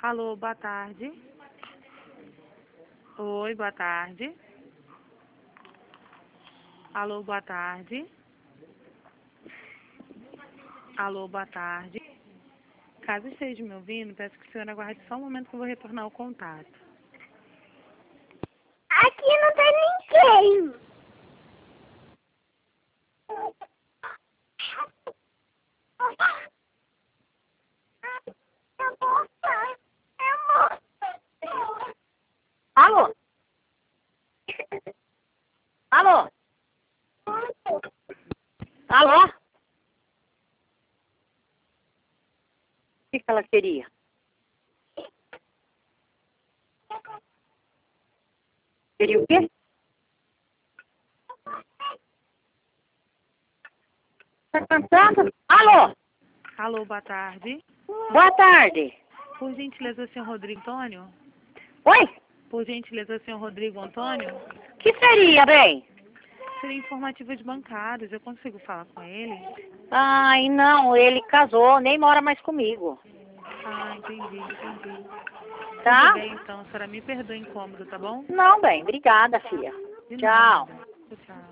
Alô, boa tarde. Oi, boa tarde. Alô, boa tarde. Alô, boa tarde. Caso esteja me ouvindo, peço que o senhor aguarde só um momento que eu vou retornar o contato. Aqui não tem ninguém. Alô? Alô? Alô? O que ela queria? Queria o quê? Tá cantando? Alô? Alô, boa tarde. Boa tarde. Por gentileza, senhor Rodrigo Antônio? Oi? Por gentileza, senhor Rodrigo Antônio? Que seria, bem? Seria informativo de bancários. Eu consigo falar com ele? Ai, não, ele casou, nem mora mais comigo. Ah, entendi. Tá? Tudo bem, então. A senhora me perdoa o incômodo, tá bom? Não, bem, obrigada, filha. De Tchau. nada. Tchau.